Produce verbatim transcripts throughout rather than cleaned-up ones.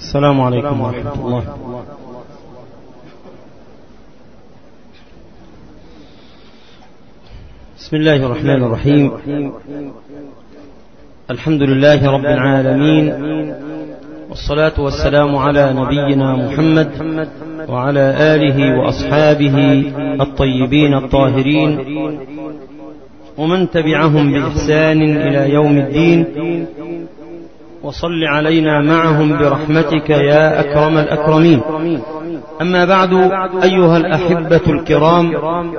السلام عليكم ورحمة الله. بسم الله الرحمن الرحيم. الحمد لله رب العالمين، والصلاة والسلام على نبينا محمد وعلى آله وأصحابه الطيبين الطاهرين ومن تبعهم بإحسان إلى يوم الدين، وصل علينا معهم برحمتك يا أكرم الأكرمين. أما بعد، أيها الأحبة الكرام،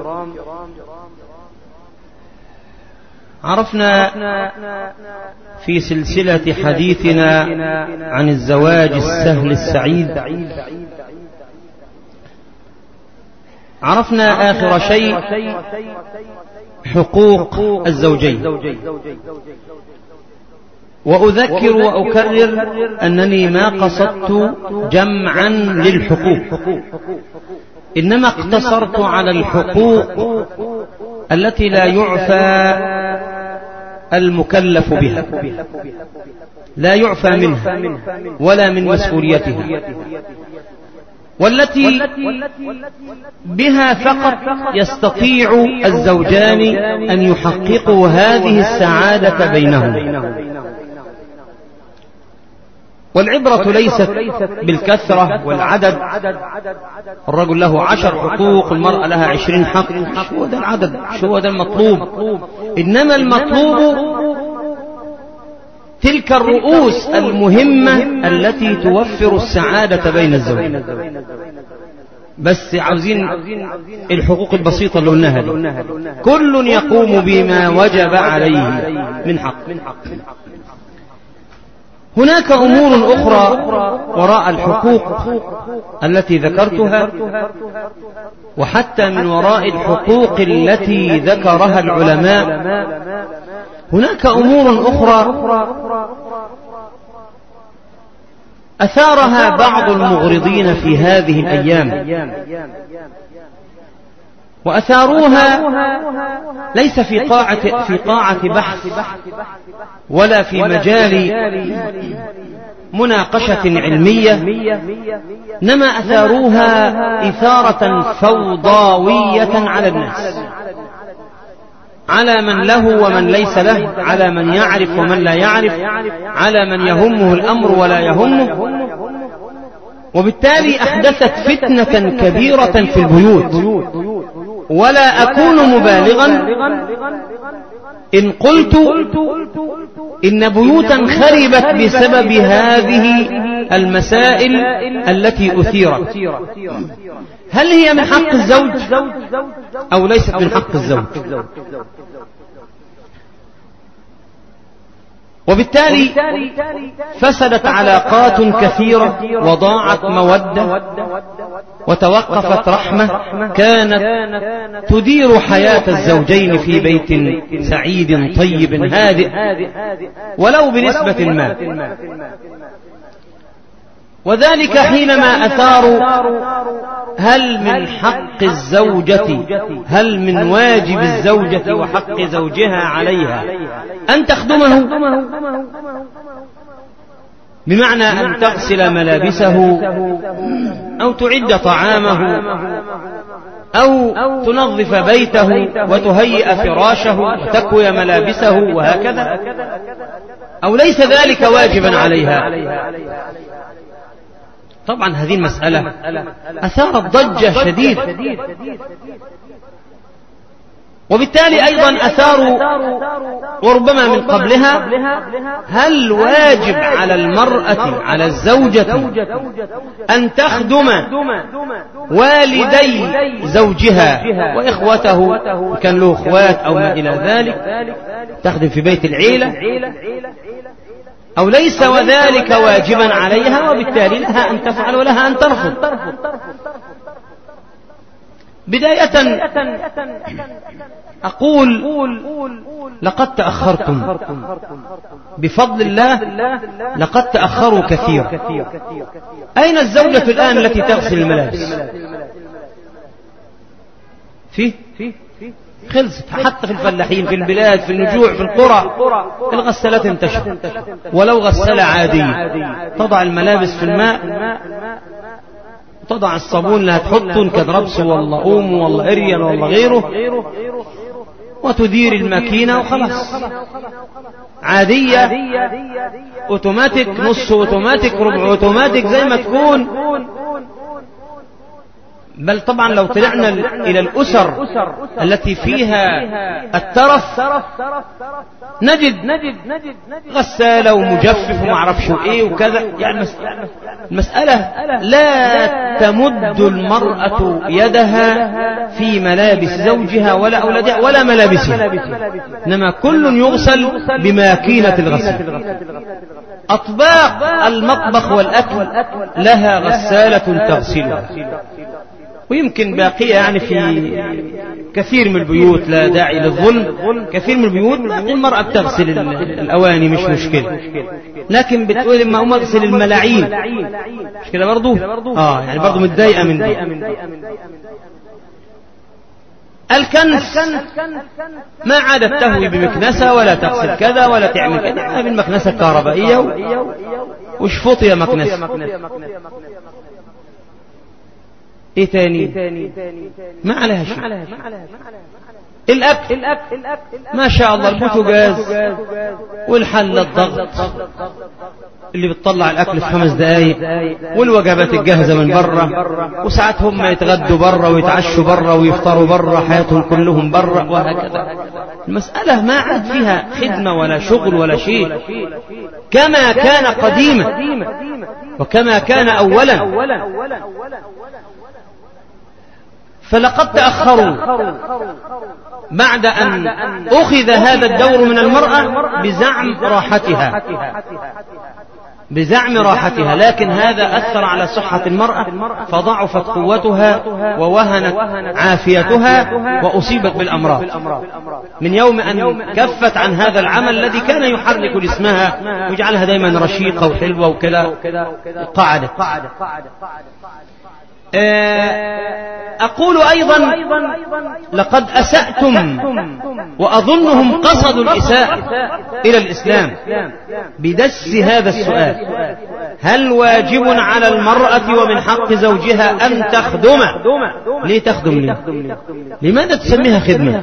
عرفنا في سلسلة حديثنا عن الزواج السهل السعيد، عرفنا آخر شيء حقوق الزوجين. وأذكر وأكرر أنني ما قصدت جمعا للحقوق، إنما اقتصرت على الحقوق التي لا يعفى المكلف بها، لا يعفى منها ولا من مسؤوليتها، والتي بها فقط يستطيع الزوجان أن يحققوا هذه السعادة بينهم. والعبرة ليست بالكثرة والعدد، الرجل له عشر حقوق، المرأة لها عشرين حق، شو هذا العدد، شو هذا المطلوب، إنما المطلوب تلك الرؤوس المهمة التي توفر السعادة بين الزوجين. بس عاوزين الحقوق البسيطة اللي قلناها دي، كل يقوم بما وجب عليه من حق. هناك أمور أخرى وراء الحقوق التي ذكرتها، وحتى من وراء الحقوق التي ذكرها العلماء هناك أمور أخرى أثارها بعض المغرضين في هذه الأيام، وأثاروها ليس في قاعة في قاعة بحث ولا في مجال مناقشة علمية، إنما أثاروها إثارة فوضوية على الناس، على من له ومن ليس له، على من يعرف ومن لا يعرف، على من يهمه الأمر ولا يهمه، وبالتالي أحدثت فتنة كبيرة في البيوت. ولا أكون مبالغا إن قلت إن بيوتا خربت بسبب هذه المسائل التي أثيرت. هل هي من حق الزوج أو ليست من حق الزوج؟ وبالتالي فسدت علاقات كثيرة، وضاعت مودة، وتوقفت رحمة كانت تدير حياة الزوجين في بيت سعيد طيب هادئ ولو بنسبة ما. وذلك حينما أثاروا هل من حق الزوجة، هل من واجب الزوجة وحق زوجها عليها أن تخدمه، بمعنى أن تغسل ملابسه أو تعد طعامه أو تنظف بيته وتهيئ فراشه وتكوي ملابسه وهكذا، أو ليس ذلك واجبا عليها؟ طبعا هذه المسألة أثارت ضجة شديدة، وبالتالي أيضا أثاروا وربما من قبلها هل واجب على المرأة على الزوجة أن تخدم والدي زوجها وإخوته، كان له إخوات أو ما إلى ذلك، تخدم في بيت العيلة، أو ليس وذلك واجبا عليها وبالتالي لها أن تفعل ولها أن ترفض؟ بداية أقول لقد تأخرتم بفضل الله، لقد تأخروا كثيرا. أين الزوجة الآن التي تغسل الملابس؟ فيه خلصت. حتى في الفلاحين، في البلاد، في النجوع، في القرى، الغسالات انتشرت. ولو غسالة عادية تضع الملابس في الماء، تضع الصابون اللي هتحطه إن كان ربس والله أوم والله إريال والله غيره، وتدير الماكينة وخلاص. عادية، اوتوماتيك، نص اوتوماتيك، ربع اوتوماتيك، زي ما تكون. بل طبعا لو طلعنا إلى الأسر التي فيها الترف نجد غسالة ومجفف وما عرفش ايه وكذا. يعني المسألة لا تمد المرأة يدها في ملابس زوجها ولا أولادها ولا ملابسها، إنما كل يغسل بماكينة الغسل. أطباق المطبخ والأكل لها غسالة تغسلها، ويمكن باقية يعني في كثير من البيوت، لا داعي للظلم، كثير من البيوت المرأة بتغسل الأواني مش مشكلة، لكن بتقول إما أم أغسل الملاعين مش كده برضو؟ آه يعني برضو متضايقة من دي. الكنس ما عادت تهوي بمكنسة ولا تغسل كذا ولا تعمل كذا، بالمكنسة الكهربائية وشفط يا مكنسة. ايه تاني؟ ما عليها شيء. الأكل ما شاء الله، البوتاجاز والحلة الضغط اللي بتطلع الأكل في خمس دقايق، والوجبات الجاهزة من برة، وساعات هم يتغدوا برة ويتعشوا برة ويفطروا برة، حياتهم كلهم برة، وهكذا. المسألة ما عاد فيها خدمة ولا شغل ولا شيء، كما كان قديما وكما كان أولا. فلقد تأخروا بعد أن أخذ هذا الدور من المرأة بزعم راحتها بزعم راحتها لكن هذا أثر على صحة المرأة، فضعفت قوتها ووهنت عافيتها وأصيبت بالأمراض من يوم أن كفت عن هذا العمل الذي كان يحرك جسمها ويجعلها دائما رشيقة وحلوة وكذا. قعدت. أقول أيضا لقد أسأتم، وأظنهم قصدوا الإساءة إلى الإسلام بدس هذا السؤال: هل واجب على المرأة ومن حق زوجها أن تخدم؟ ليه تخدم؟ ليه؟ لماذا تسميها خدمة؟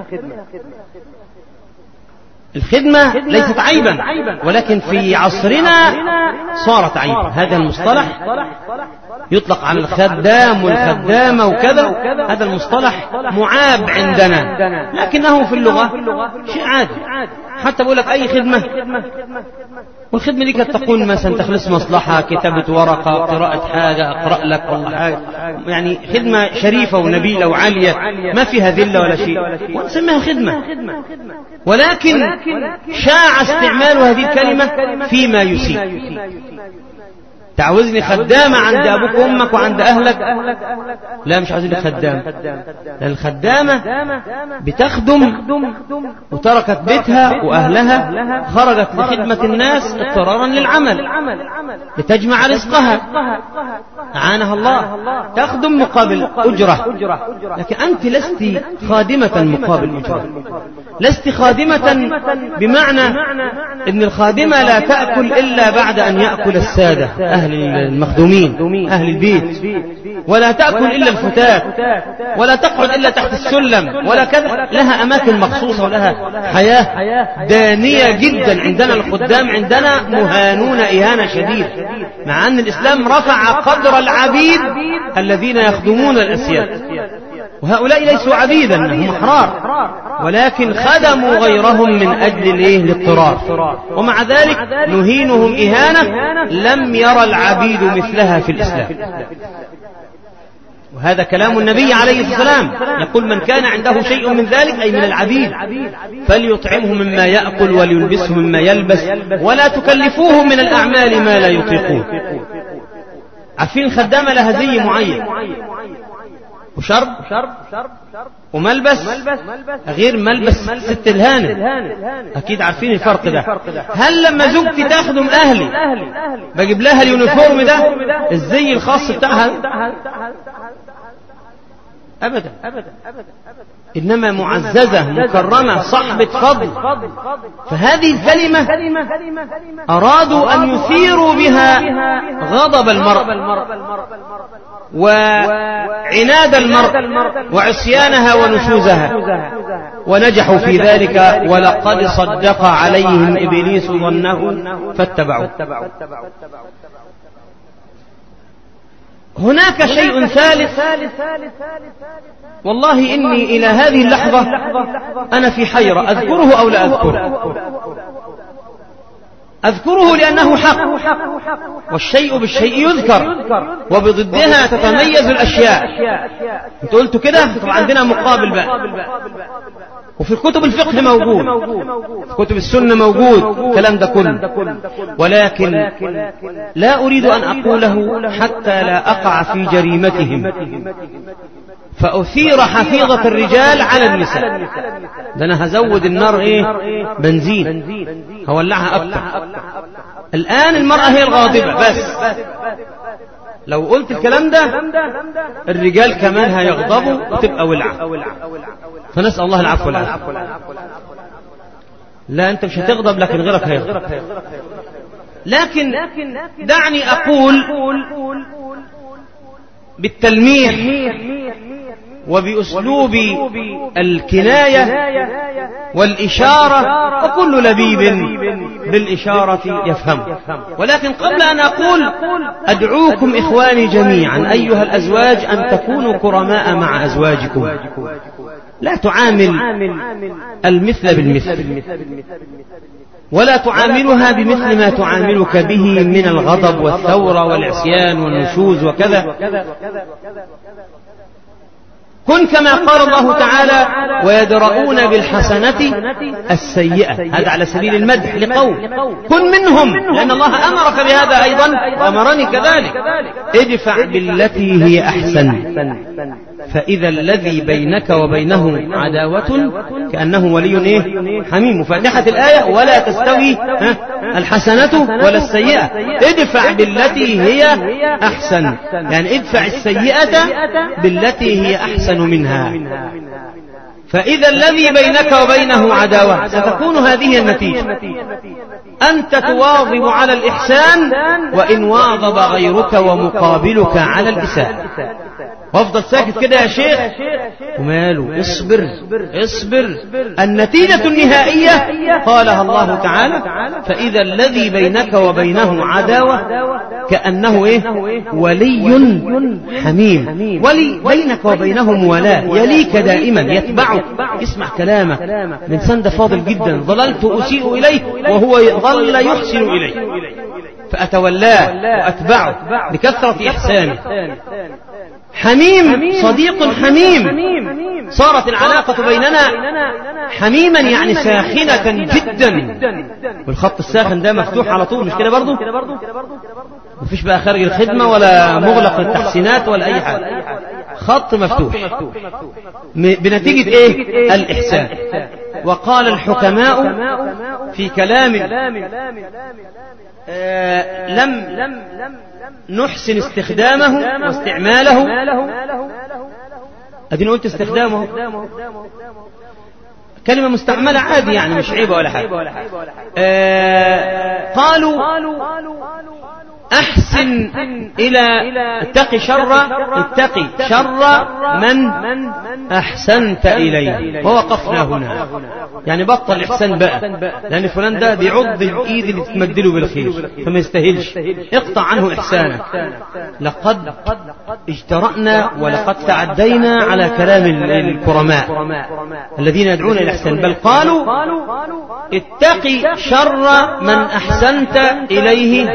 الخدمة ليست عيبا، ولكن في عصرنا صارت عيبا. هذا المصطلح يطلق على الخدام والخدامة وكذا، هذا المصطلح معاب عندنا، لكنه في اللغة شيء عادي. حتى بقول لك أي خدمة، والخدمة دي كانت تكون مثلا تخلص مصلحة، كتابة ورقة، قراءة حاجة، أقرأ لك والله حاجة، يعني خدمة شريفة ونبيلة وعالية ما فيها ذلة ولا شيء، ونسميها خدمة. ولكن شاع استعمال هذه الكلمة فيما يسيء. تعوزني خدامة عند أبوك وأمك وعند أهلك؟ لا، مش عاوزين خدامة، لأن الخدامة بتخدم وتركت بيتها وأهلها، خرجت لخدمة الناس اضطرارا للعمل لتجمع رزقها، أعانها الله، تخدم مقابل أجرة. لكن أنت لست خادمة مقابل أجرة، لست خادمة بمعنى أن الخادمة لا تأكل إلا بعد أن يأكل السادة أهل المخدومين أهل البيت، ولا تأكل إلا الفتاة، ولا تقعد إلا تحت السلم ولا كذا. لها أماكن مخصوصة ولها حياة دانية جدا. عندنا الخدام عندنا مهانون إهانة شديدة، مع أن الإسلام رفع قدر العبيد الذين يخدمون الأسياد، وهؤلاء ليسوا عبيدا، هم أحرار، ولكن خدموا غيرهم من أجل الاضطرار، ومع ذلك نهينهم إهانة لم يرى العبيد مثلها في الإسلام. وهذا كلام النبي عليه الصلاة والسلام، يقول: من كان عنده شيء من ذلك، أي من العبيد، فليطعمه مما يأكل وليلبسه مما يلبس، ولا تكلفوه من الأعمال ما لا يطيقون. عارفين الخدامة لها زي معين، وشرب وملبس غير ملبس ست الهانم، أكيد عارفين الفرق ده. هل لما زوجتي تخدم أهلي بجيب لها اليونيفورم ده، الزي الخاص بتاعها، أبدا، إنما معززة مكرمة صاحبة فضل. فهذه الكلمة أرادوا أن يثيروا بها غضب المرء وعناد المرء وعصيانها ونشوزها، ونجحوا في ذلك. ولقد صدق عليهم إبليس ظنه فاتبعوا. هناك شيء ثالث، والله إني إلى هذه اللحظة أنا في حيرة، أذكره أو لا أذكره. أذكره لأنه حق، والشيء بالشيء يذكر، وبضدها تتميز الأشياء. أنت قلت كده، طب عندنا مقابل بقى. وفي كتب الفقه موجود، في كتب السنة موجود الكلام ده كله، ولكن لا أريد أن أقوله حتى لا أقع في جريمتهم فأثير حفيظة الرجال على النساء. ده أنا هزود النار إيه؟ بنزين، هولعها أكتر. الآن المرأة هي الغاضبة بس، لو قلت الكلام ده الرجال كمان هيغضبوا وتبقى ولعة. فنسأل الله العفو والعافية. لا أنت مش هتغضب، لكن غيرك هيغضب. لكن دعني أقول بالتلميح وبأسلوب الكناية والإشارة، وكل لبيب بالإشارة يفهم. ولكن قبل أن أقول، أدعوكم إخواني جميعا أيها الأزواج أن تكونوا كرماء مع أزواجكم، لا تعامل المثل بالمثل، ولا تعاملها بمثل ما تعاملك به من الغضب والثورة والعصيان والنشوز وكذا. كن كما قال الله تعالى: ويدرؤون بالحسنة السيئة. هذا على سبيل المدح لقوم، كن منهم، لأن الله أمرك بهذا أيضا وأمرني كذلك. ادفع بالتي هي أحسن، فإذا الذي بينك وبينه عداوة كأنه ولي إيه؟ حميم. فاتحة الآية: ولا تستوي الحسنة ولا السيئة، ادفع بالتي هي أحسن، يعني ادفع السيئة بالتي هي أحسن منها. فإذا الذي بينك وبينه عداوة، ستكون هذه النتيجة: أنت تواظب على الإحسان وإن واظب غيرك ومقابلك على الإساءة. وافضل ساكت كده يا شيخ وماله، اصبر اصبر. النتيجة النهائية قالها الله تعالى: فإذا الذي بينك وبينه عداوة كأنه إيه؟ ولي حميم. ولي بينك وبينه موالاة، يليك دائما، يتبعك، يسمع كلامك. الإنسان ده فاضل جدا، ظللت أسيء إليه وهو ظل يحسن إليه، فأتولاه وأتبعه بكثرة إحسانه. حميم، صديق حميم. صارت العلاقة بيننا حميما، يعني ساخنة جدا. والخط الساخن ده مفتوح على طول، مش كده برضو؟ مفيش بقى خارج الخدمة ولا مغلق للتحسينات ولا أي حاجة، خط مفتوح بنتيجة إيه؟ الإحسان. وقال الحكماء في كلام آه لم نحسن استخدامه واستعماله. أدين قلت استخدامه، كلمة مستعملة عادي يعني، مش عيبة ولا حاجة. آه قالوا: أحسن إلى اتقي شر اتقي شر من أحسنت إليه. ووقفنا هنا، يعني بطل إحسان بقى، لأن فلان ده بيعض الإيد اللي تمدله بالخير فما يستاهلش، اقطع عنه إحسانك. لقد اجترأنا ولقد تعدينا على كلام الكرماء الذين يدعون إلى الإحسان، بل قالوا: اتقي شر من أحسنت إليه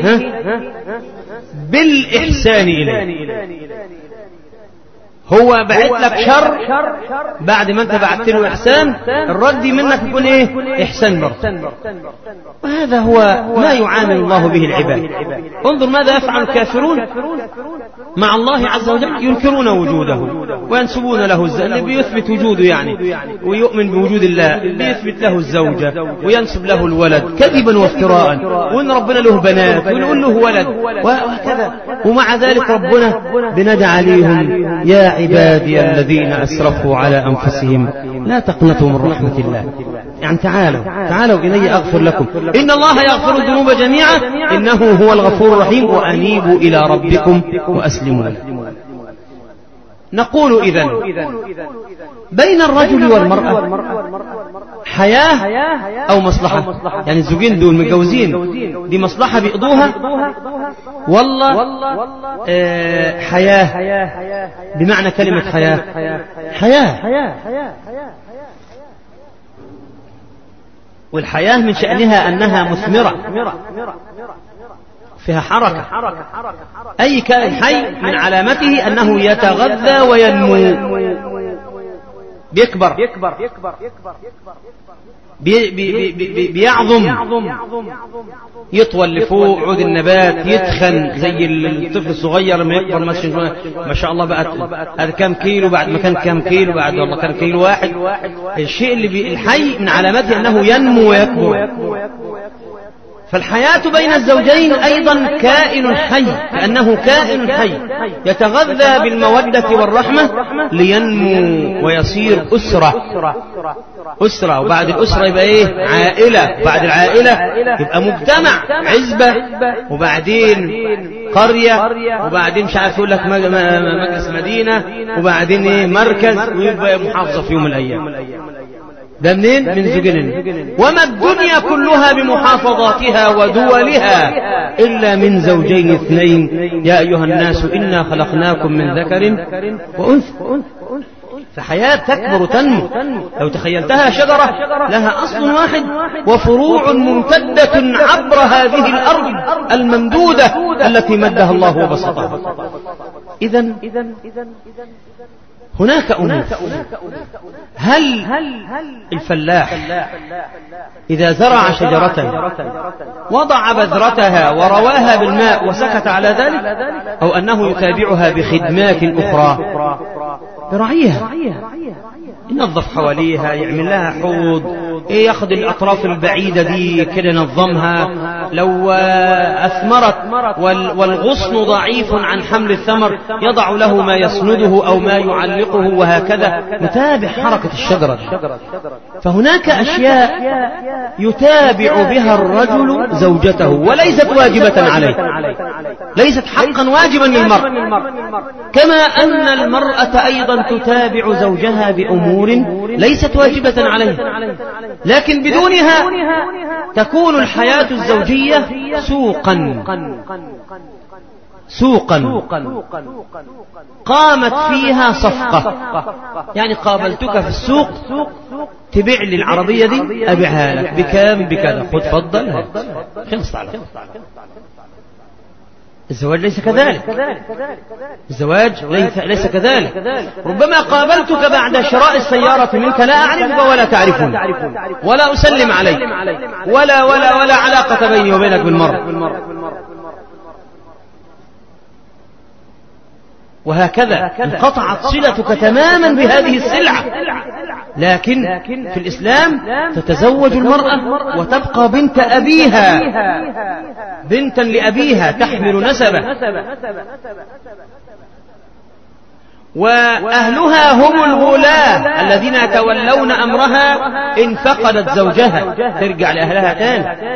بالإحسان إليه. هو بعت لك شر، بعد ما انت بعت له إحسان، الرد منك يكون ايه؟ إحسان برضه. وهذا هو ما يعامل الله به العباد. انظر ماذا يفعل الكافرون مع الله عز وجل، ينكرون وجوده وينسبون له الزوجة، بيثبت وجوده يعني، ويؤمن بوجود الله، بيثبت له الزوجة وينسب له الولد كذبا وافتراء، وإن ربنا له بنات ونقول له ولد وهكذا. ومع ذلك ربنا بندى عليهم: يا عبادي الذين أسرفوا على أنفسهم لا تقنطوا من رحمة الله. يعني تعالوا تعالوا إلي أغفر لكم، إن الله يغفر الذنوب جميعا إنه هو الغفور الرحيم، وأنيبوا إلى ربكم وأسلموا له. نقول إذن بين الرجل والمرأة حياة أو مصلحة، يعني الزوجين دول متجوزين دي مصلحة بيقضوها، والله آه حياة بمعنى كلمة حياة حياة. والحياة من شأنها أنها مثمرة فيها حركة. أي كائن حي من علامته أنه يتغذى وينمو، بيكبر بي بي بي بيعظم، يطول لفوق عود النبات، يتخن زي الطفل الصغير لما يكبر ما شاء الله بقى هذا كم كيلو، بعد ما كان كم كيلو بعد والله كان كيلو واحد. الشيء اللي الحي من علامته أنه ينمو ويكبر. فالحياة بين الزوجين أيضا كائن حي، لأنه كائن حي يتغذى بالمودة والرحمة لينمو ويصير أسرة أسرة، وبعد الأسرة يبقى إيه؟ عائلة، بعد العائلة يبقى مجتمع عزبة، وبعدين قرية، وبعدين مش عارف يقول لك مجلس مدينة، وبعدين إيه؟ مركز، ويبقى محافظة في يوم من الأيام. ده منين؟ من زوجين. وما الدنيا كلها بمحافظاتها ودولها إلا من زوجين اثنين، يا أيها الناس إنا خلقناكم من ذكر وأنثى. فحياة تكبر وتنمو. لو تخيلتها شجرة لها أصل واحد وفروع ممتدة عبر هذه الأرض الممدودة التي مدها الله وبسطها. إذن هناك أمور. هل الفلاح إذا زرع شجرة وضع بذرتها ورواها بالماء وسكت على ذلك، أو أنه يتابعها بخدمات أخرى برعيها، ينظف حواليها، يعمل لها حوض، ياخذ الأطراف البعيدة دي كده ينظمها، لو أثمرت والغصن ضعيف عن حمل الثمر يضع له ما يسنده أو ما يعلقه، وهكذا متابع حركة الشجرة. فهناك أشياء يتابع بها الرجل زوجته وليست واجبة عليه، ليست حقا واجبا للمرء، كما أن المرأة أيضا تتابع زوجها بأمور ليست واجبة عليه، لكن بدونها تكون الحياة الزوجية سوقا سوقا قامت فيها صفقة. يعني قابلتك في السوق، تبيع لي العربية دي أبيعها لك بكام بكذا، خذ فضل، خلصت على الزواج. ليس كذلك، الزواج ليس كذلك. ربما قابلتك بعد شراء السيارة منك لا أعرفك ولا تعرفني ولا أسلم عليك ولا ولا ولا علاقة بيني وبينك بالمرة، وهكذا انقطعت صلتك تماما بهذه السلعة. لكن في الإسلام تتزوج المرأة وتبقى بنت أبيها، بنتا لأبيها تحمل نسبه، وأهلها هم الولاة الذين يتولون أمرها إن فقدت زوجها، ترجع لأهلها تاني.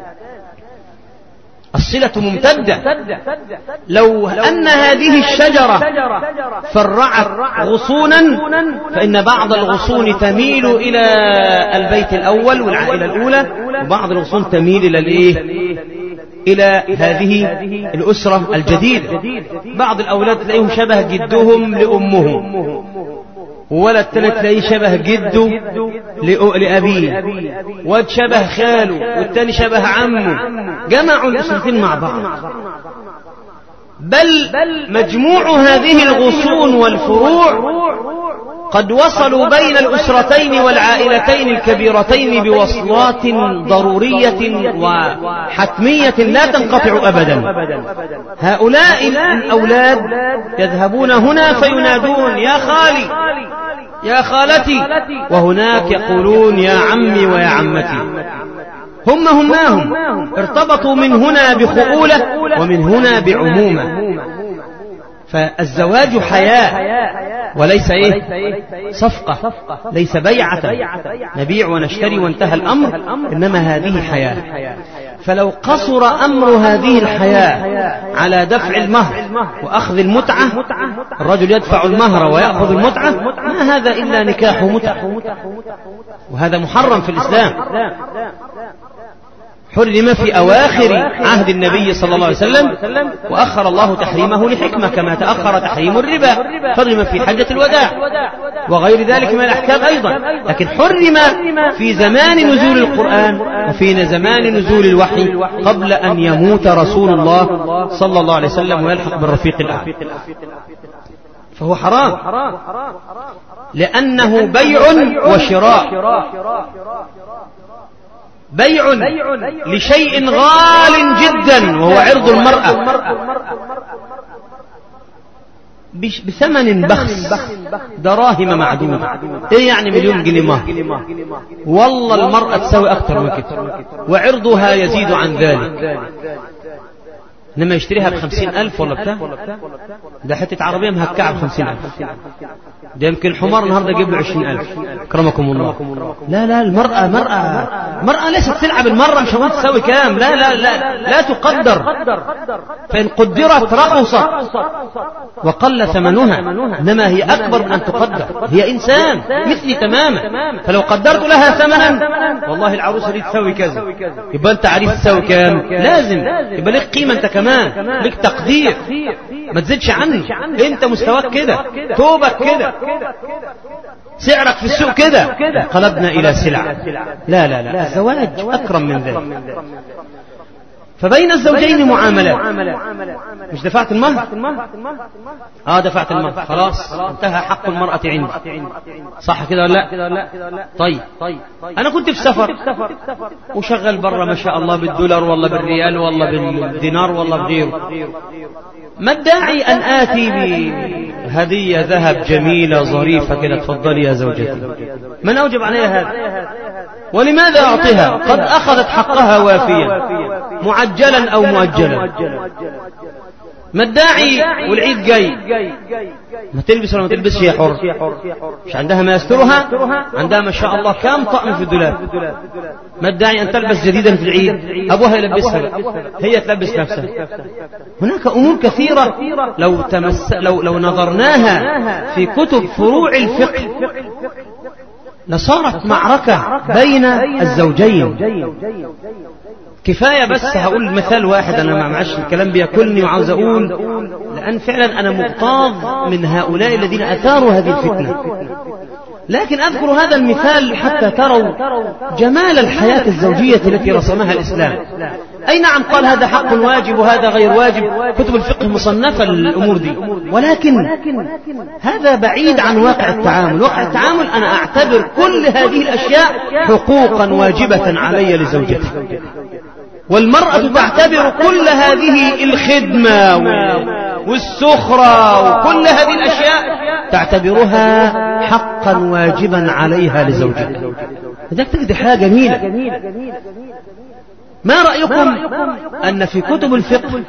الصلة ممتدة. لو أن هذه الشجرة فرعت غصونا، فإن بعض الغصون تميل إلى البيت الأول والعائلة الأولى، وبعض الغصون تميل إلى الإيه؟ إلى هذه الأسرة الجديدة. بعض الأولاد تلاقيهم شبه جدهم لأمهم، وولد تاني تلاقيه شبه جده لأبيه، واد شبه خاله، والتاني شبه عمه، جمعوا الأسرتين مع بعض. بل مجموع هذه الغصون والفروع قد وصلوا بين الأسرتين والعائلتين الكبيرتين بوصلات ضرورية وحتمية لا تنقطع أبدا. هؤلاء الأولاد يذهبون هنا فينادون يا خالي يا خالتي، وهناك يقولون يا عمي ويا عمتي. هم هماهم ارتبطوا من هنا بخؤولة ومن هنا بعمومة. فالزواج حياة وليس إيه صفقة، ليس بيعة نبيع ونشتري وانتهى الأمر، إنما هذه حياة. فلو قصر أمر هذه الحياة على دفع المهر وأخذ المتعة، الرجل يدفع المهر ويأخذ المتعة، ما هذا إلا نكاح متعة، وهذا محرم في الإسلام. حرم في أواخر عهد النبي صلى الله عليه وسلم، وأخر الله تحريمه لحكمة، كما تأخر تحريم الربا، حرم في حجة الوداع وغير ذلك من الأحكام أيضا. لكن حرم في زمان نزول القرآن وفي زمان نزول الوحي قبل أن يموت رسول الله صلى الله عليه وسلم ويلحق بالرفيق الأعلى، فهو حرام لأنه بيع وشراء، بيع لشيء غال جدا وهو عرض المرأة بثمن بخس، دراهم معدودة. ايه يعني مليون جنيه مهر؟ والله المرأة تساوي اكتر من كده وعرضها يزيد عن ذلك. لما يشتريها بخمسين ألف ولا بتاع، ده حتة عربية مهكعة بخمسين ألف، ده يمكن حمار النهاردة يجيب له عشرين ألف. أكرمكم الله. لا لا المرأة مرأة مرأة ليست تلعب. المرأة مش هقول تساوي كام، لا لا لا لا تقدر، فإن قدرت رخصت وقل ثمنها، إنما هي أكبر من أن تقدر، هي إنسان مثلي تماما. فلو قدرت لها ثمنا، والله العروسة دي تساوي كذا، يبقى أنت عريس تساوي كام؟ لازم يبقى لك قيمة أنت كمان، لك تقدير، ما تزيدش عنه. أنت مستواك كده، توبك كده، سعرك في السوق كده، قلبنا إلى سلعة. لا لا لا، الزواج أكرم من ذلك. فبين الزوجين معاملات. مش دفعت المهر؟ اه دفعت المهر، خلاص انتهى حق المرأة عندي، صح كده ولا لا؟ طيب انا كنت في سفر وشغل برا ما شاء الله بالدولار والله بالريال والله بالدينار والله بغيره، ما الداعي ان اتي بهدية ذهب جميلة ظريفة كده، تفضلي يا زوجتي، من اوجب عليها هذا؟ ولماذا أعطيها؟ قد أخذت حقها وافيا معجلا أو مؤجلا. ما الداعي والعيد جاي، ما تلبس ولا ما تلبسش هي حر، مش عندها ما يسترها، عندها ما شاء الله كام طقم في الدولاب، ما الداعي أن تلبس جديدا في العيد؟ أبوها يلبسها بقى، هي تلبس نفسها. هناك أمور كثيرة لو, تمس لو, لو نظرناها في كتب فروع الفقه لصارت معركة بين الزوجين. كفاية بس هقول مثال واحد، أنا ما معش الكلام بياكلني وعاوز أقول، لأن فعلا أنا مغتاظ من هؤلاء الذين أثاروا هذه الفتنة. لكن أذكر هذا المثال حتى تروا جمال الحياة الزوجية التي رسمها الإسلام. أي نعم قال هذا حق واجب وهذا غير واجب، كتب الفقه مصنفة للأمور دي، ولكن هذا بعيد عن واقع التعامل. واقع التعامل أنا أعتبر كل هذه الأشياء حقوقا واجبة علي لزوجتي، والمرأة تعتبر كل هذه الخدمة والسخرة وكل هذه الأشياء تعتبرها حقا واجبا عليها لزوجها. لذلك تجد حاجة جميلة. ما رأيكم أن في كتب الفقه،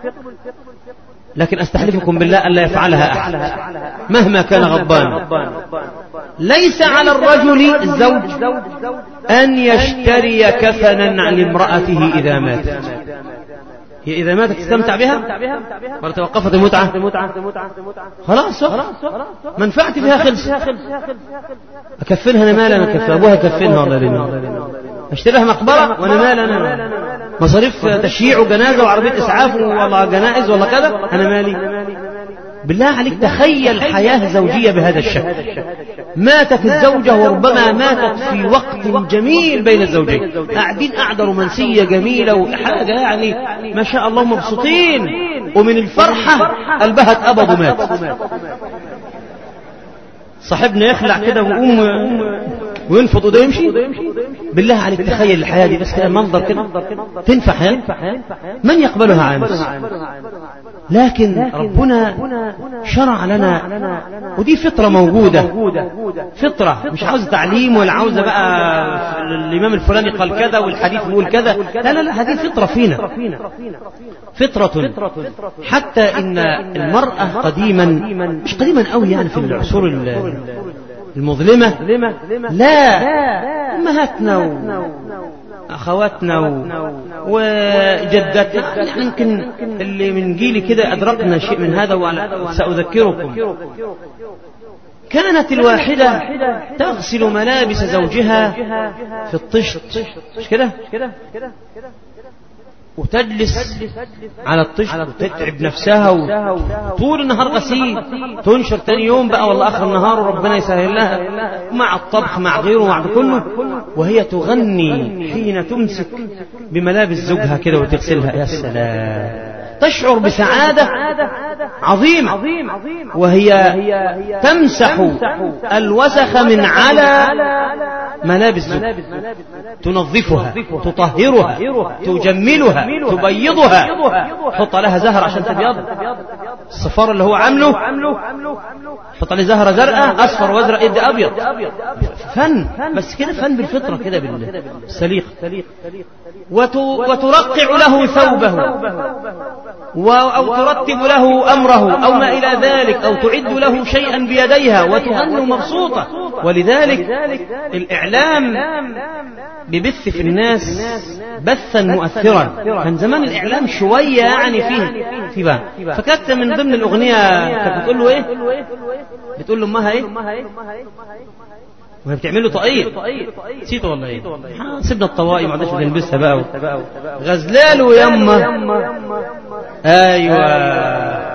لكن أستحلفكم بالله أن لا يفعلها أحد مهما كان غضبان، ليس على الرجل الزوج أن يشتري كفنا لامرأته إذا ماتت. هي إذا ماتت تستمتع بها ولا توقفت المتعة؟ خلاص منفعتي بها خلص، أكفنها أنا مال، أنا كفن أبوها كفنها والله لله، أشتريها مقبرة وأنا مال، أنا مصاريف تشييع وجنازة وعربية إسعاف والله جنائز والله كذا، أنا مالي. بالله عليك تخيل حياة زوجية بهذا الشكل، ماتت الزوجة وربما ماتت في وقت جميل بين الزوجين، قاعدين قعدة رومانسية جميلة وحاجة يعني ما شاء الله مبسوطين، ومن الفرحة قلبها اتقبض ومات. صاحبنا يخلع كده ويقوم وينفض وده يمشي. بالله عليك تخيل الحياة دي بس كده منظر كده تنفع حياة؟ من يقبلها عامس؟ لكن ربنا شرع لنا، ودي فطرة موجودة، فطرة مش عاوزة تعليم ولا عاوزة بقى الإمام الفلاني قال كذا والحديث يقول كذا، لا لا لا، هذه فطرة فينا، فطرة. حتى إن المرأة قديما، مش قديما قوي يعني في العصور المظلمة، لا، أمهاتنا وأخواتنا وجداتنا، يعني يمكن اللي من جيلي كده أدركنا شيء من هذا وسأذكركم. كانت الواحدة تغسل ملابس زوجها في الطشت، مش كده؟ وتجلس على الطشت وتتعب نفسها وطول النهار غسيل، تنشر تاني يوم بقى والله آخر النهار وربنا يسهل لها، مع الطبخ مع غيره ومع كله، وهي تغني حين تمسك بملابس زوجها كده وتغسلها. يا سلام، تشعر بسعادة عظيمة وهي تمسح الوسخ من على ملابس زوجها، تنظفها، تطهرها، تجملها، تبيضها، حط لها زهر عشان تبيض، الصفار اللي هو عامله حط عليه زهرة زرقاء أصفر وازرق يدي أبيض، فن بس كده، فن بالفطرة كده بالسليق. وترقع له ثوبه أو ترتب له أمره أو ما إلى ذلك، أو تعد له شيئا بيديها وتغني مبسوطة. ولذلك الإعلام ببث في الناس بثا مؤثرا. كان زمان الإعلام شوية يعني فيه في بقى، فكانت من ضمن الأغنية كانت بتقول له إيه، بتقول له أمها إيه وهي بتعمل له طاقية، نسيته والله إيه، سيبنا الطواقي ما عادش بنلبسها بقى، غزلاله يما، أيوة،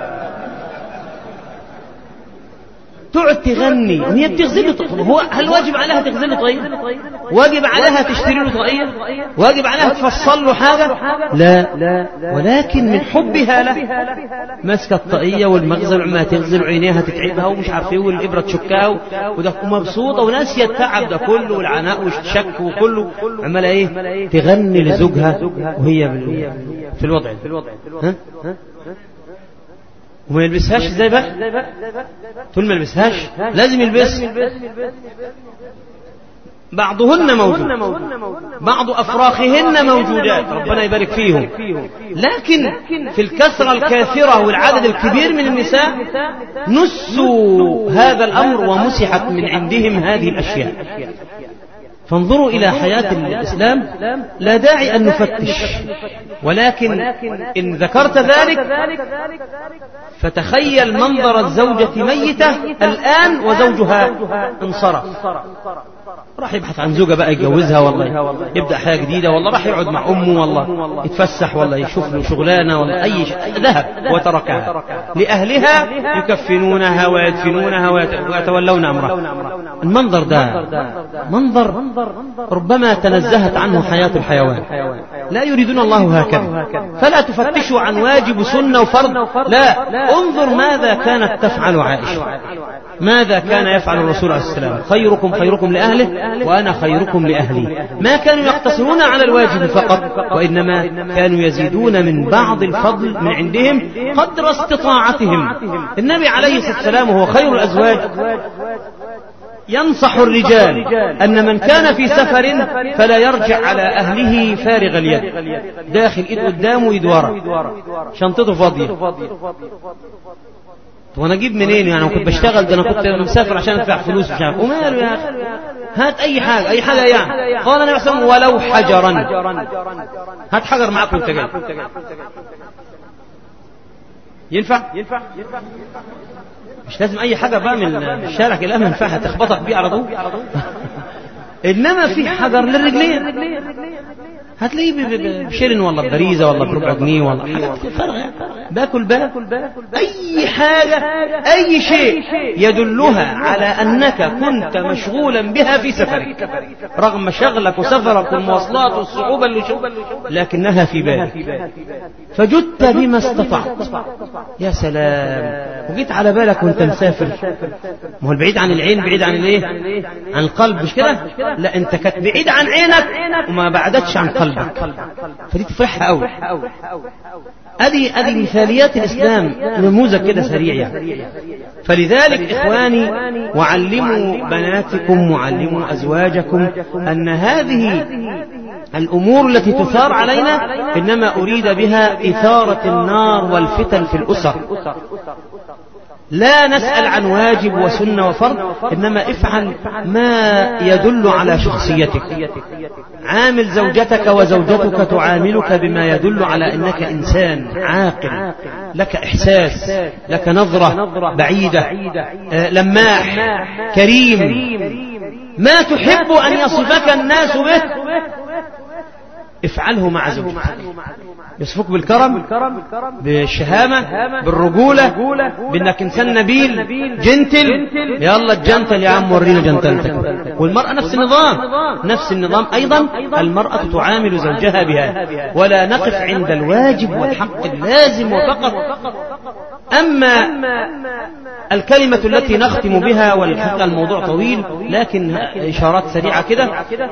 تقعد تغني وهي بتغزل له طاقية. هو هل واجب عليها تغزل له طاقية؟ واجب عليها تشتري له طاقية؟ واجب عليها تفصل له حاجة؟ لا، ولكن من حبها له ماسكة الطاقية والمغزل ما تغزل عينيها تتعبها ومش عارف ايه والإبرة تشكها وده مبسوطة وناسية التعب ده كله والعناء والشك وكله، عمالة ايه تغني لزوجها وهي في الوضع ها وما يلبسهاش ازاي بقى؟ طول ما يلبسهاش لازم يلبس. بعضهن موجود، بعض أفراخهن موجودات، ربنا يبارك فيهم، لكن في الكثرة الكاثرة والعدد الكبير من النساء نسوا هذا الأمر ومسحت من عندهم هذه الأشياء. فانظروا إلى حياة الإسلام، لا داعي أن نفتش، ولكن إن ذكرت ذلك فتخيل منظر الزوجة ميتة الآن وزوجها انصرف، راح يبحث عن زوجة بقى يتجوزها، والله يبدأ حياة جديدة، والله راح يقعد مع أمه، والله يتفسح، والله يشوف له شغلانة، والله أي شيء، ذهب وتركها لأهلها يكفنونها ويدفنونها ويتولون أمرها. المنظر ده منظر ربما تنزهت عنه حياة الحيوان، لا يريدون الله هكذا. فلا تفتشوا عن واجب سنة وفرض، لا، انظر ماذا كانت تفعل عائشة، ماذا كان يفعل الرسول عليه السلام، خيركم خيركم لأهله وأنا خيركم لأهلي. ما كانوا يقتصرون على الواجب فقط، وإنما كانوا يزيدون من بعض الفضل من عندهم قدر استطاعتهم. النبي عليه الصلاة والسلام وهو خير الأزواج ينصح الرجال أن من كان في سفر فلا يرجع على أهله فارغ اليد، داخل إيد قدامه وإيد ورا، شنطته فاضية. وانا اجيب منين يعني؟ كنت بشتغل، ده انا كنت مسافر عشان ادفع فلوس، مش عارف وماله يا اخي، هات اي حاجه اي حاجه يعني. قال انا بحسن ولو حجرا، هات حجر معاك وانت جاي، ينفع؟ مش لازم اي حاجه بقى من الشارع كده ما ينفعها تخبطك بيه على طول. انما في حجر للرجلين، هتلاقيه بشيرن ولا ببريزة ولا بربع جنيه ولا حاجات فرق يعني. باكل باكل أي حاجة أي شيء يدلها على أنك كنت مشغولا بها في سفرك رغم شغلك وسفرك والمواصلات والصعوبة اللي شو لكنها في بالك فجدت بما استطعت. يا سلام. وجيت على بالك وانت مسافر، ما هو البعيد عن العين بعيد عن الايه؟ عن القلب، مش كده؟ لا انت كنت بعيد عن عينك وما بعدتش عن قلبك، فدي تفرحها قوي. ادي ادي مثاليات الاسلام، نموذج كده سريع يعني. فلذلك اخواني وعلموا بناتكم وعلموا ازواجكم ان هذه الأمور التي تثار علينا إنما أريد بها إثارة النار والفتن في الأسر. لا نسأل عن واجب وسنة وفرض، إنما افعل ما يدل على شخصيتك. عامل زوجتك وزوجتك تعاملك بما يدل على أنك إنسان عاقل، لك إحساس، لك نظرة بعيدة، لماح، كريم، ما تحب أن يصفك الناس به افعله مع زوجك. يصفك بالكرم، بالشهامة، بالرجولة، بأنك إنسان نبيل جنتل. يلا الجنتل يا عم ورينا جنتلتك. والمرأة نفس النظام، نفس النظام أيضا. المرأة تعامل زوجها بها، ولا نقف عند الواجب والحق اللازم وفقط. أما الكلمة التي نختم بها، والحقيقة الموضوع طويل لكن إشارات سريعة كده.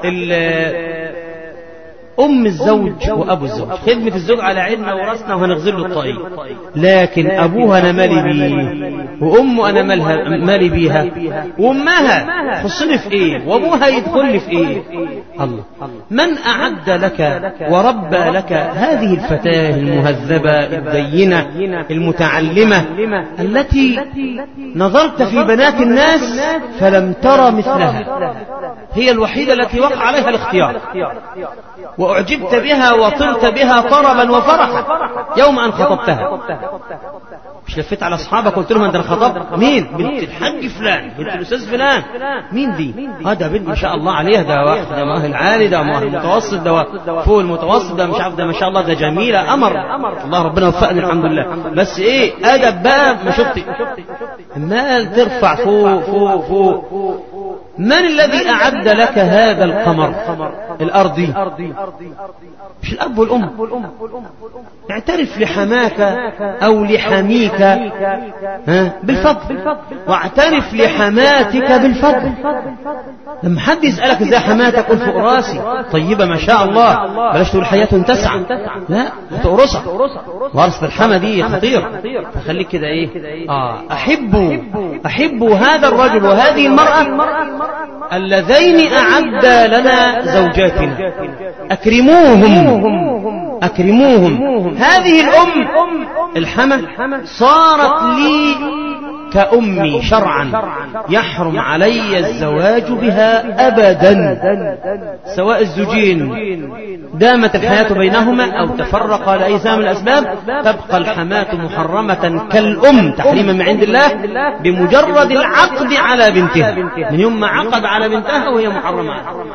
أم الزوج وأبو الزوج، خدمة الزوج على عيننا وراسنا وهنغزل له الطريق، لكن أبوها أنا مالي بيه، وأمه أنا مالي بيها، وأمها خصني في إيه، وأبوها يدخل في إيه. الله، من أعد لك وربى لك هذه الفتاة المهذبة الدينة المتعلمة التي نظرت في بنات الناس فلم ترى مثلها، هي الوحيدة التي وقع عليها الاختيار وأعجبت بها وطرت بها طربا وفرحا يوم أن خطبتها. مش لفت على أصحابك قلت لهم أنت خطبت مين؟ بنت الحاج فلان، بنت الأستاذ فلان. مين دي؟ هذا بنت ما شاء الله عليها، ده واحد، ده مؤهل عالي، ده مؤهل متوسط، ده فوق المتوسط، ده مش عارف، ده ما شاء الله، ده جميلة أمر الله، ربنا وفقني الحمد لله. بس إيه أدب بقى ما شفتي مال ترفع فوق فوق فوق. من الذي أعد لك هذا القمر الأرضي؟ مش الأب والأم. اعترف لحماك أو لحميك بالفضل، واعترف لحماتك بالفضل. لما حد يسألك إذا حماتك قل فوق راسي طيبة ما شاء الله، بلاش تقول حياة تسعى، لا تقرصك، ورثة الحمى دي خطير. فخليك كده إيه آه أحبوا أحبوا هذا الرجل وهذه المرأة اللذين أعد لنا زوجاتنا، أكرموهم أكرموهم. هذه الأم الحمى صارت لي كأمي شرعا، يحرم علي الزواج بها أبدا، سواء الزوجين دامت الحياة بينهما أو تفرقا لأي سبب من الأسباب، تبقى الحماة محرمة كالأم تحريما من عند الله بمجرد العقد على بنتها، من يوم ما عقد على بنتها وهي محرمة.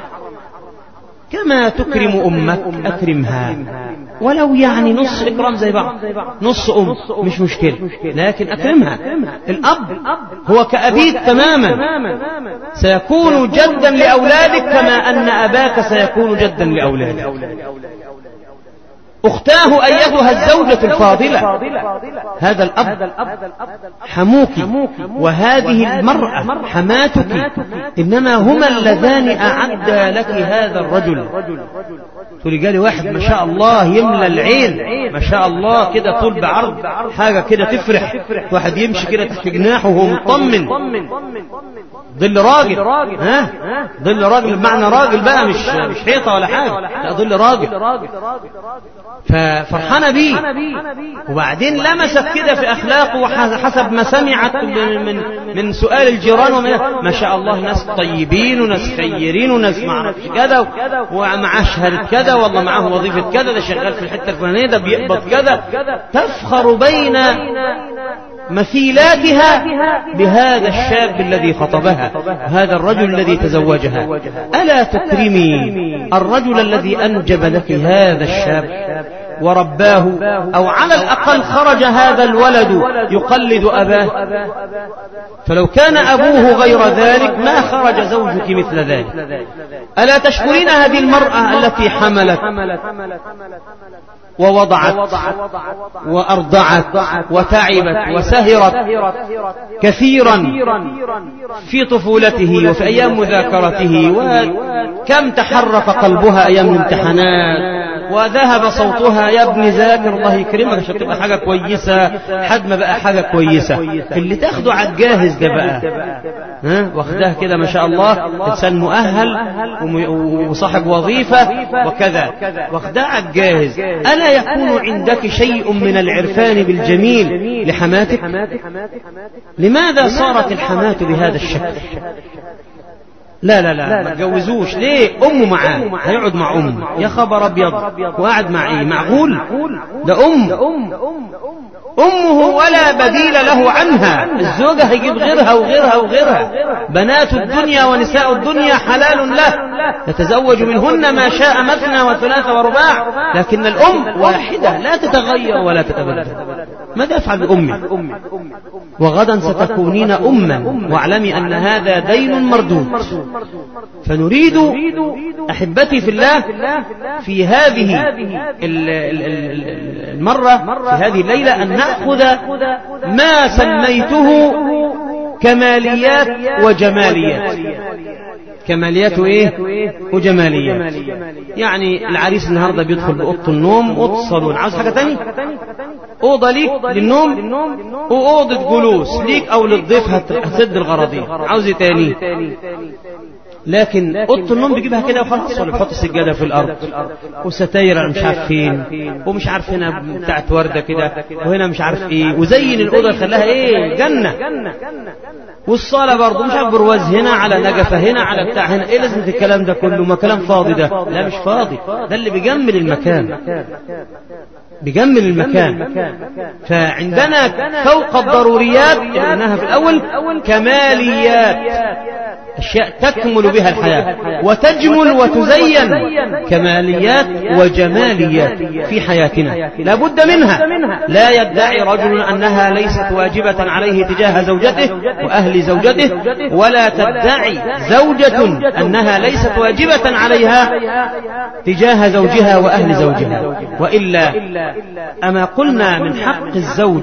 كما تكرم أمك أكرمها، ولو يعني نص إكرام زي بعض، نص أم مش مشكلة، لكن أكرمها. الأب هو كأبيك تماما، سيكون جدا لأولادك كما أن أباك سيكون جدا لأولادك. أختاه أيتها الزوجة الفاضلة، هذا الأب حموك وهذه المرأة حماتك، إنما هما اللذان أعد لك هذا الرجل. تقولي جالي واحد ما شاء الله يملى العين ما شاء الله كده طول بعرض، حاجة كده تفرح، واحد يمشي كده تحت جناحه وهو مطمن، ظل راجل، ها ظل راجل بمعنى راجل بقى، مش مش حيطة ولا حاجة، لا ظل راجل، ففرحانة بيه. وبعدين لمست كده في أخلاقه وحسب ما سمعت من من سؤال الجيران ومن ما شاء الله ناس طيبين وناس خيرين وناس معرفش كذا ومعاه شهادة كذا والله معاه وظيفة كذا، ده شغال في الحتة الفلانية، ده بيقبض كذا، تفخر بين مثيلاتها بهذا الشاب الذي خطبها، هذا الرجل الذي تزوجها. ألا تكرمي الرجل الذي أنجب لك هذا الشاب ورباه، أو على الأقل خرج هذا الولد يقلد أباه؟ فلو كان أبوه غير ذلك ما خرج زوجك مثل ذلك. ألا تشكرين هذه المرأة التي حملت ووضعت وأرضعت وتعبت وسهرت كثيرا في طفولته وفي أيام مذاكرته، وكم تحرك قلبها أيام الامتحانات وذهب صوتها، يا ابن ذاكر الله يكرمك عشان تبقى حاجة كويسة، حد ما بقى حاجة كويسة. اللي تاخده على الجاهز ده بقى ها واخدها كده ما شاء الله، إنسان مؤهل وصاحب وظيفة وكذا، واخدها على الجاهز. ألا يكون عندك شيء من العرفان بالجميل لحماتك؟ لماذا صارت الحماة بهذا الشكل؟ لا لا لا ما تجوزوش. ليه؟ أمه معاه، هيقعد مع أمه، يا خبر أبيض، وقعد مع إيه؟ معقول؟ ده أم أمه ولا بديل له عنها. الزوجة هيجيب غيرها وغيرها وغيرها. بنات الدنيا ونساء الدنيا حلال له، يتزوج منهن ما شاء مثنى وثلاث ورباع، لكن الأم واحدة لا تتغير ولا تتبدل. ماذا يفعل بأمك؟ وغدا ستكونين أما، واعلمي أن هذا دين مردود. فنريد أحبتي في الله في هذه المرة، في هذه الليلة، أن نأخذ ما سميته كماليات وجماليات. كماليات وإيه؟ وجماليات. يعني العريس النهاردة بيدخل بأوضة النوم، أوضة الصالون، عاوز حاجة تاني؟ أوضة ليك للنوم وأوضة جلوس ليك أو للضيف هتسد الغراضين، عاوز تاني؟ لكن أوضة النوم بيجيبها كده وخلاص، ولا بيحط السجادة في الأرض وستاير مش عارف فين، ومش عارف هنا بتاعت وردة كده، وهنا مش عارف إيه، وزين الأوضة خلاها إيه؟ جنة. والصالة برضه مش عارف برواز هنا على نجفة هنا على بتاع هنا. إيه لازم الكلام ده كله؟ ما كلام فاضي ده. لا مش فاضي، ده اللي بيجمل المكان، بيجمل المكان. فعندنا فوق الضروريات اللي قلناها في الأول كماليات، أشياء تكمل بها الحياة وتجمل وتزين، كماليات وجماليات في حياتنا لا بد منها. لا يدعي رجل أنها ليست واجبة عليه تجاه زوجته وأهل زوجته، ولا تدعي زوجة أنها ليست واجبة عليها تجاه زوجها وأهل زوجها. وإلا أما قلنا من حق الزوج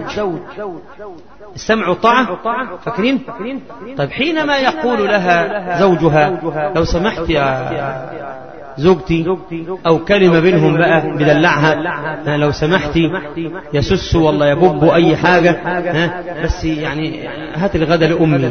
السمع والطاعة؟ فاكرين؟ طيب حينما يقول لها زوجها لو سمحت يا زوجتي، أو كلمة بينهم بقى بدلعها، لو سمحتي يا سسو والله يا بوبو أي حاجة، ها بس يعني هات الغدا لأمي،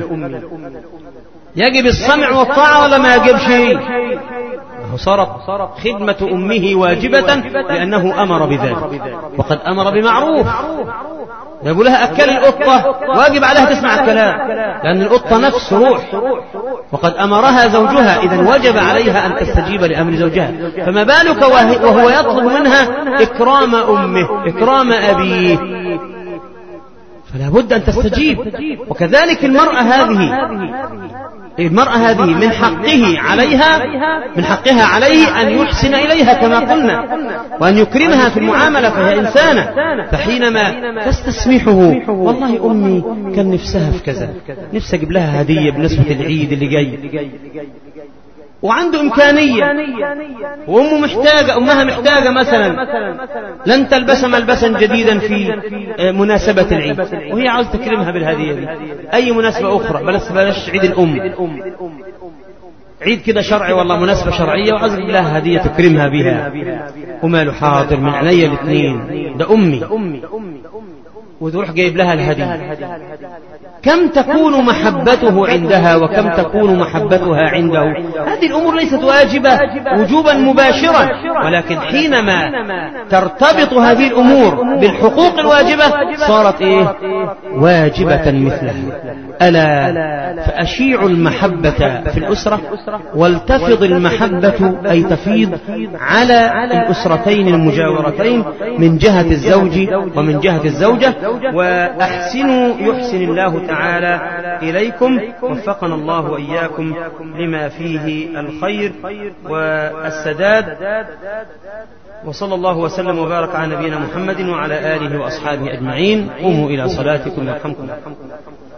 يجب السمع والطاعة ولا ما يجب شيء؟ صارت خدمة أمه واجبة لأنه أمر بذلك، وقد أمر بمعروف. يقول لها أكل القطة، واجب عليها تسمع الكلام، لأن القطة نفس روح، وقد أمرها زوجها، إذن وجب عليها أن تستجيب لأمر زوجها. فما بالك وهو يطلب منها إكرام أمه إكرام أبيه، فلا بد أن تستجيب. وكذلك المرأة هذه المرأة هذه من حقه عليها من حقها عليه أن يحسن إليها كما قلنا، وأن يكرمها في المعاملة، فهي إنسانة. فحينما تستسمحه والله أمي كان نفسها في كذا، نفسي أجيب لها هدية بالنسبة للعيد اللي جاي، وعنده إمكانية، وأمه محتاجة أمها محتاجة مثلا لن تلبس ملبسا جديدا في مناسبة العيد، وهي عاوز تكرمها بالهدية دي. أي مناسبة أخرى، بلاش بلاش عيد الأم، عيد كده شرعي والله مناسبة شرعية وعاوز لها هدية تكرمها بها، وماله حاضر من عينيا الاثنين، ده أمي. وتروح جايب لها الهدية، كم تكون محبته عندها وكم تكون محبتها عنده؟ هذه الأمور ليست واجبة وجوبا مباشرا، ولكن حينما ترتبط هذه الأمور بالحقوق الواجبة صارت إيه؟ واجبة مثلها. ألا فأشيعوا المحبة في الأسرة، ولتفض المحبة أي تفيض على الأسرتين المجاورتين من جهة الزوج ومن جهة الزوجة، وأحسنوا يحسن الله تعالى إليكم. وفقنا الله وإياكم لما فيه الخير والسداد. وصلى الله وسلم وبارك على نبينا محمد وعلى آله وأصحابه أجمعين. قوموا إلى صلاتكم يرحمكم الله.